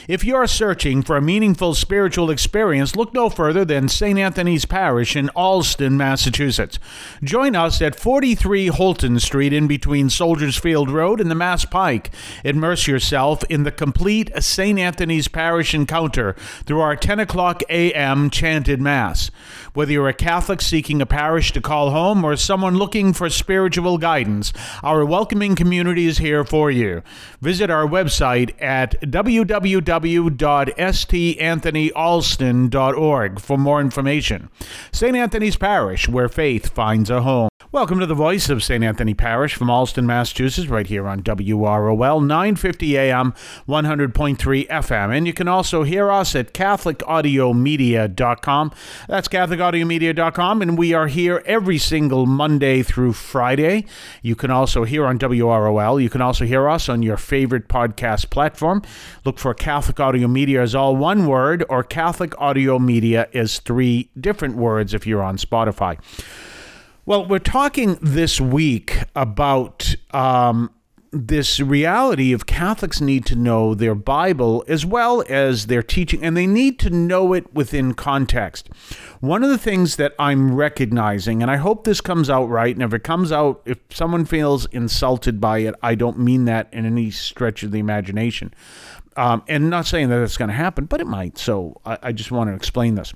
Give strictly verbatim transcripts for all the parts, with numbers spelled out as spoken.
If you're searching for a meaningful spiritual experience, look no further than Saint Anthony's Parish in Allston, Massachusetts. Join us at forty-three Holton Street in between Soldiers Field Road and the Mass Pike. Immerse yourself in the complete Saint Anthony's Parish encounter through our ten o'clock a.m. chanted Mass. Whether you're a Catholic seeking a parish to call home or someone looking for spiritual guidance, our welcoming community is here for you. Visit our website at w w w dot s t anthony allston dot org for more information. Saint Anthony's Parish, where faith finds a home. Welcome to the voice of Saint Anthony Parish from Allston, Massachusetts, right here on W R O L, nine fifty a m, one hundred point three F M. And you can also hear us at catholic audio media dot com. That's catholic audio media dot com, and we are here every single Monday through Friday. You can also hear on W R O L. You can also hear us on your favorite podcast platform. Look for Catholic Audio Media as all one word, or Catholic Audio Media as three different words if you're on Spotify. Well, we're talking this week about um, this reality of Catholics need to know their Bible as well as their teaching, and they need to know it within context. One of the things that I'm recognizing, and I hope this comes out right, and if it comes out, if someone feels insulted by it, I don't mean that in any stretch of the imagination. Um, and not saying that it's going to happen, but it might, so I, I just want to explain this.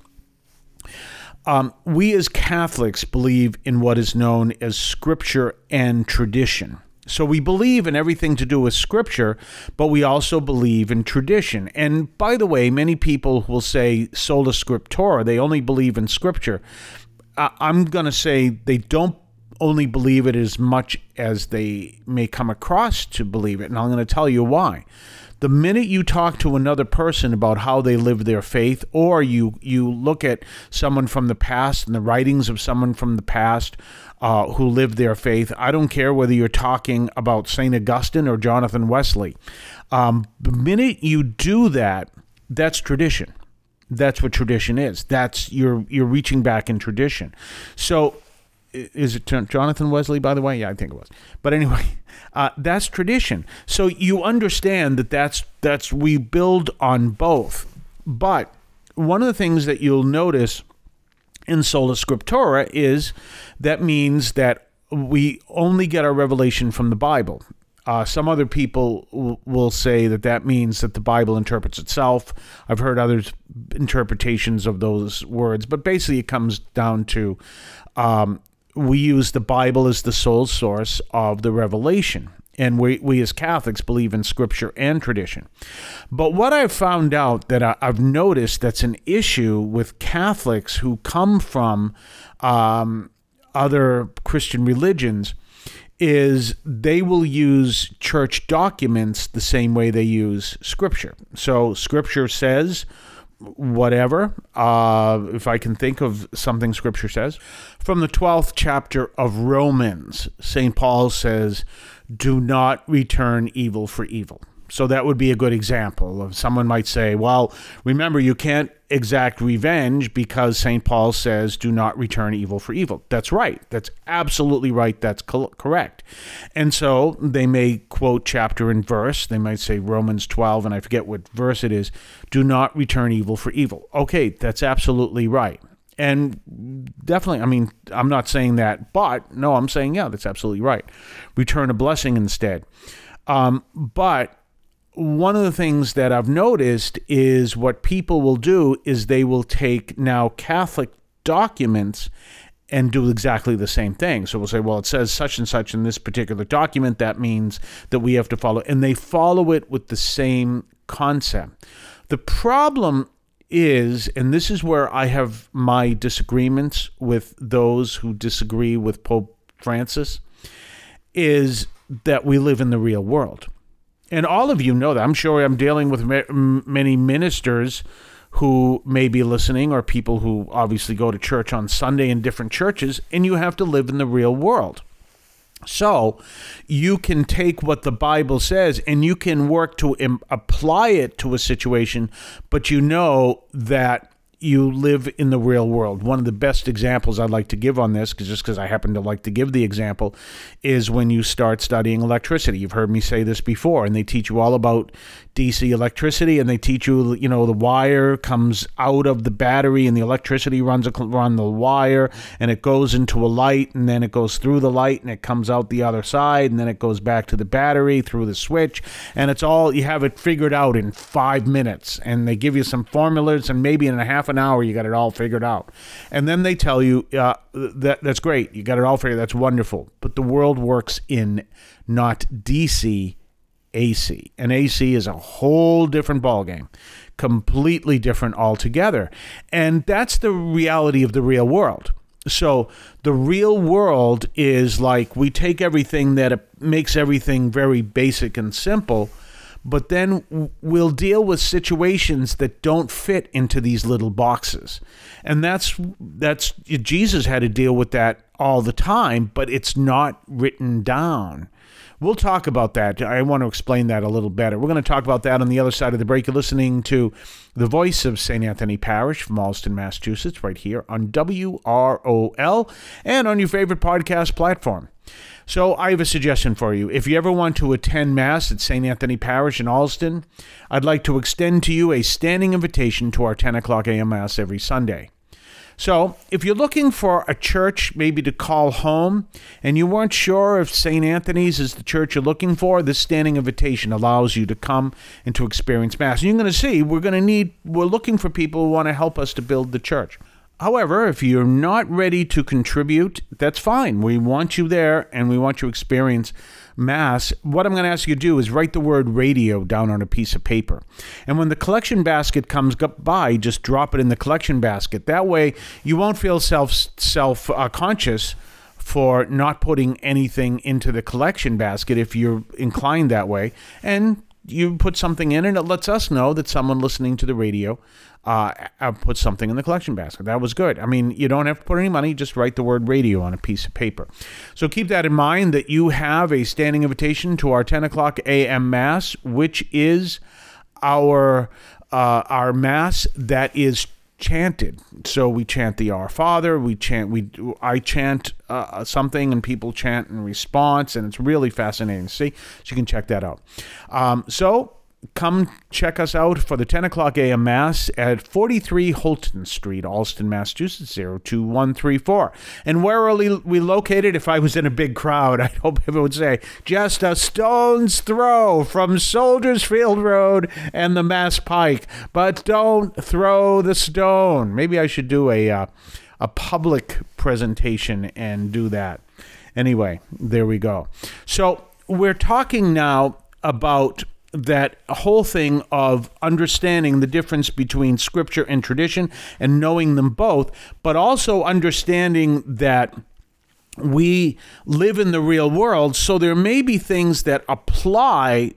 Um, we as Catholics believe in what is known as Scripture and tradition. So we believe in everything to do with Scripture, but we also believe in tradition. And by the way, many people will say sola scriptura, they only believe in Scripture. Uh, I'm going to say they don't only believe it as much as they may come across to believe it, and I'm going to tell you why. The minute you talk to another person about how they live their faith, or you you look at someone from the past and the writings of someone from the past uh, who lived their faith, I don't care whether you're talking about Saint Augustine or Jonathan Wesley. Um, the minute you do that, that's tradition. That's what tradition is. That's you're you're reaching back in tradition. So. Is it Jonathan Wesley, by the way? Yeah, I think it was. But anyway, uh, that's tradition. So you understand that that's, that's we build on both. But one of the things that you'll notice in sola scriptura is that means that we only get our revelation from the Bible. Uh, some other people w- will say that that means that the Bible interprets itself. I've heard others' interpretations of those words. But basically it comes down to... Um, we use the Bible as the sole source of the revelation. And we, we as Catholics believe in Scripture and tradition. But what I've found out that I, I've noticed that's an issue with Catholics who come from um, other Christian religions is they will use church documents the same way they use Scripture. So Scripture says... whatever, uh, if I can think of something Scripture says. From the twelfth chapter of Romans, Saint Paul says, do not return evil for evil. So that would be a good example of someone might say, well, remember, you can't exact revenge because Saint Paul says, do not return evil for evil. That's right. That's absolutely right. That's co- correct. And so they may quote chapter and verse. They might say Romans twelve, and I forget what verse it is, do not return evil for evil. Okay, that's absolutely right. And definitely, I mean, I'm not saying that, but no, I'm saying, yeah, that's absolutely right. Return a blessing instead. Um, but one of the things that I've noticed is what people will do is they will take now Catholic documents and do exactly the same thing. So we'll say, well, it says such and such in this particular document. That means that we have to follow. And they follow it with the same concept. The problem is, and this is where I have my disagreements with those who disagree with Pope Francis, is that we live in the real world. And all of you know that. I'm sure I'm dealing with many ministers who may be listening, or people who obviously go to church on Sunday in different churches, and you have to live in the real world. So you can take what the Bible says and you can work to im- apply it to a situation, but you know that you live in the real world. One of the best examples I'd like to give on this, cause just because I happen to like to give the example, is when you start studying electricity. You've heard me say this before, and they teach you all about D C electricity, and they teach you, you know, the wire comes out of the battery and the electricity runs around the wire and it goes into a light, and then it goes through the light and it comes out the other side, and then it goes back to the battery through the switch, and it's all, you have it figured out in five minutes, and they give you some formulas, and maybe in a half an hour you got it all figured out. And then they tell you, uh, that that's great, you got it all figured, that's wonderful, but the world works in not D C, A C. And A C is a whole different ballgame, completely different altogether. And that's the reality of the real world. So the real world is like, we take everything that makes everything very basic and simple, but then we'll deal with situations that don't fit into these little boxes. And that's that's Jesus had to deal with that all the time, but it's not written down. We'll talk about that. I want to explain that a little better. We're going to talk about that on the other side of the break. You're listening to the voice of Saint Anthony Parish from Allston, Massachusetts, right here on W R O L and on your favorite podcast platform. So I have a suggestion for you. If you ever want to attend Mass at Saint Anthony Parish in Allston, I'd like to extend to you a standing invitation to our ten o'clock a.m. Mass every Sunday. So if you're looking for a church maybe to call home and you weren't sure if Saint Anthony's is the church you're looking for, this standing invitation allows you to come and to experience Mass. And you're going to see we're going to need, we're looking for people who want to help us to build the church. However, if you're not ready to contribute, that's fine. We want you there and we want you to experience Mass. What I'm going to ask you to do is write the word radio down on a piece of paper. And when the collection basket comes by, just drop it in the collection basket. That way you won't feel self, self uh, conscious for not putting anything into the collection basket if you're inclined that way. And you put something in and it lets us know that someone listening to the radio uh, put something in the collection basket. That was good. I mean, you don't have to put any money, just write the word radio on a piece of paper. So keep that in mind, that you have a standing invitation to our ten o'clock a.m. Mass, which is our uh, our Mass that is chanted. So we chant the Our Father, we chant, we I chant uh, something and people chant in response, and it's really fascinating to see. So you can check that out. Um, so come check us out for the ten o'clock a.m. Mass at forty-three Holton Street, Allston, Massachusetts, zero two one three four. And where are we located? If I was in a big crowd, I hope everyone would say, just a stone's throw from Soldiers Field Road and the Mass Pike. But don't throw the stone. Maybe I should do a, uh, a public presentation and do that. Anyway, there we go. So we're talking now about that whole thing of understanding the difference between scripture and tradition and knowing them both, but also understanding that we live in the real world, so there may be things that apply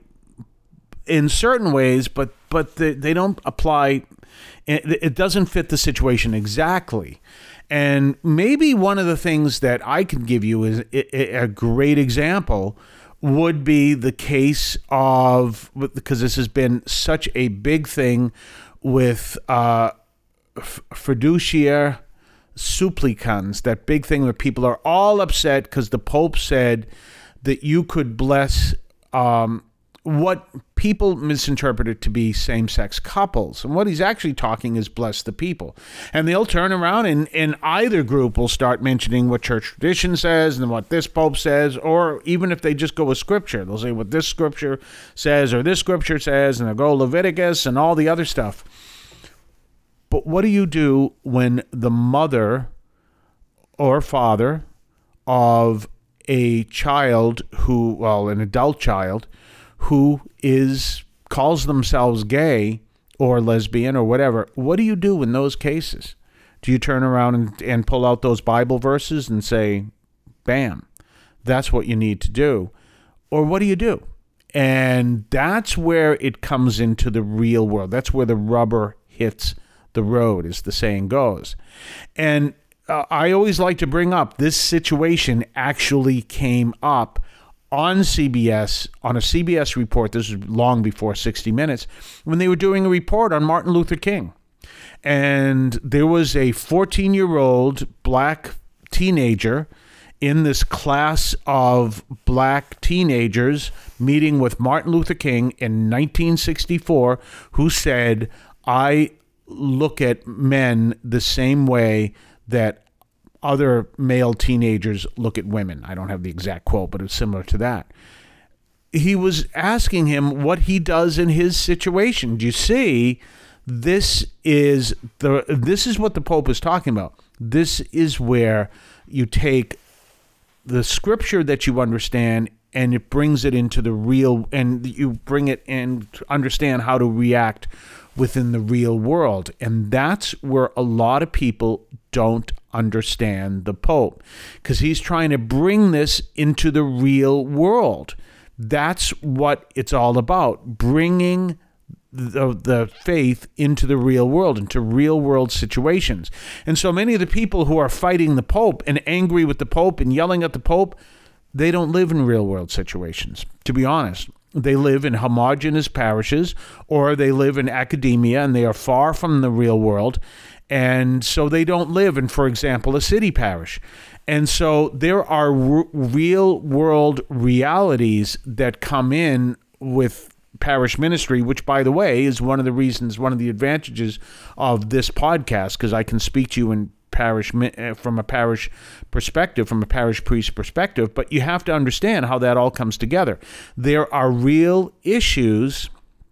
in certain ways, but but they, they don't apply, it, it doesn't fit the situation exactly. And maybe one of the things that I can give you is a, a great example would be the case of, because this has been such a big thing with uh, fiducia supplicans, that big thing where people are all upset because the Pope said that you could bless um, what people misinterpreted to be same-sex couples. And what he's actually talking is bless the people. And they'll turn around and, and either group will start mentioning what church tradition says and what this Pope says, or even if they just go with scripture, they'll say what this scripture says or this scripture says, and they'll go Leviticus and all the other stuff. But what do you do when the mother or father of a child who, well, an adult child, who is calls themselves gay or lesbian or whatever? What do you do in those cases? Do you turn around and, and pull out those Bible verses and say, bam, that's what you need to do? Or what do you do? And that's where it comes into the real world. That's where the rubber hits the road, as the saying goes. And uh, I always like to bring up this situation actually came up on C B S, on a C B S report. This was long before sixty minutes, when they were doing a report on Martin Luther King. And there was a fourteen-year-old black teenager in this class of black teenagers meeting with Martin Luther King in nineteen sixty-four, who said, I look at men the same way that other male teenagers look at women. I don't have the exact quote, but it's similar to that. He was asking him what he does in his situation. Do you see? This is the this is what the Pope is talking about. This is where you take the scripture that you understand and it brings it into the real, and you bring it and understand how to react within the real world. And that's where a lot of people don't understand the Pope, because he's trying to bring this into the real world. That's what it's all about, bringing the, the faith into the real world, into real world situations. And so many of the people who are fighting the Pope and angry with the Pope and yelling at the Pope, they don't live in real world situations, to be honest. They live in homogenous parishes, or they live in academia, and they are far from the real world. And so they don't live in, for example, a city parish. And so there are r- real world realities that come in with parish ministry, which, by the way, is one of the reasons, one of the advantages of this podcast, because I can speak to you in parish from a parish perspective, from a parish priest perspective. But you have to understand how that all comes together. There are real issues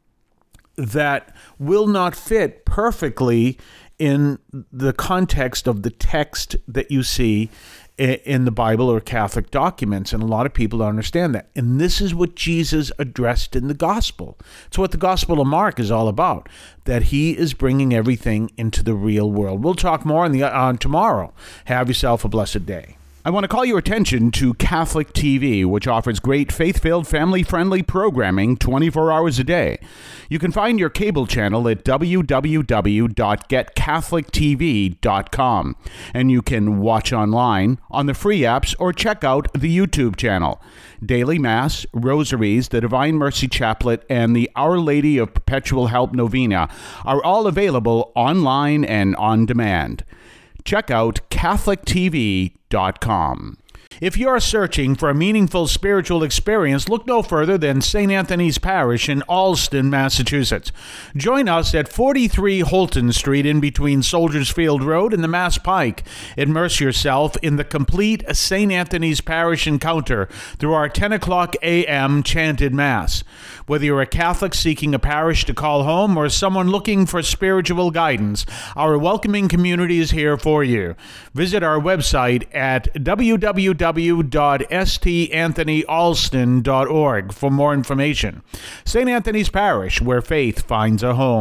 that will not fit perfectly in the context of the text that you see in the Bible or Catholic documents, and a lot of people don't understand that. And this is what Jesus addressed in the gospel. It's what the Gospel of Mark is all about, that he is bringing everything into the real world. We'll talk more on the on tomorrow. Have yourself a blessed day. I want to call your attention to Catholic T V, which offers great faith-filled, family-friendly programming twenty-four hours a day. You can find your cable channel at w w w dot get catholic t v dot com, and you can watch online on the free apps or check out the YouTube channel. Daily Mass, Rosaries, the Divine Mercy Chaplet, and the Our Lady of Perpetual Help Novena are all available online and on demand. Check out catholic t v dot com. If you're searching for a meaningful spiritual experience, look no further than Saint Anthony's Parish in Allston, Massachusetts. Join us at forty-three Holton Street in between Soldiers Field Road and the Mass Pike. Immerse yourself in the complete Saint Anthony's Parish encounter through our ten o'clock a.m. chanted Mass. Whether you're a Catholic seeking a parish to call home or someone looking for spiritual guidance, our welcoming community is here for you. Visit our website at w w w dot s t anthony allston dot org for more information. Saint Anthony's Parish, where faith finds a home.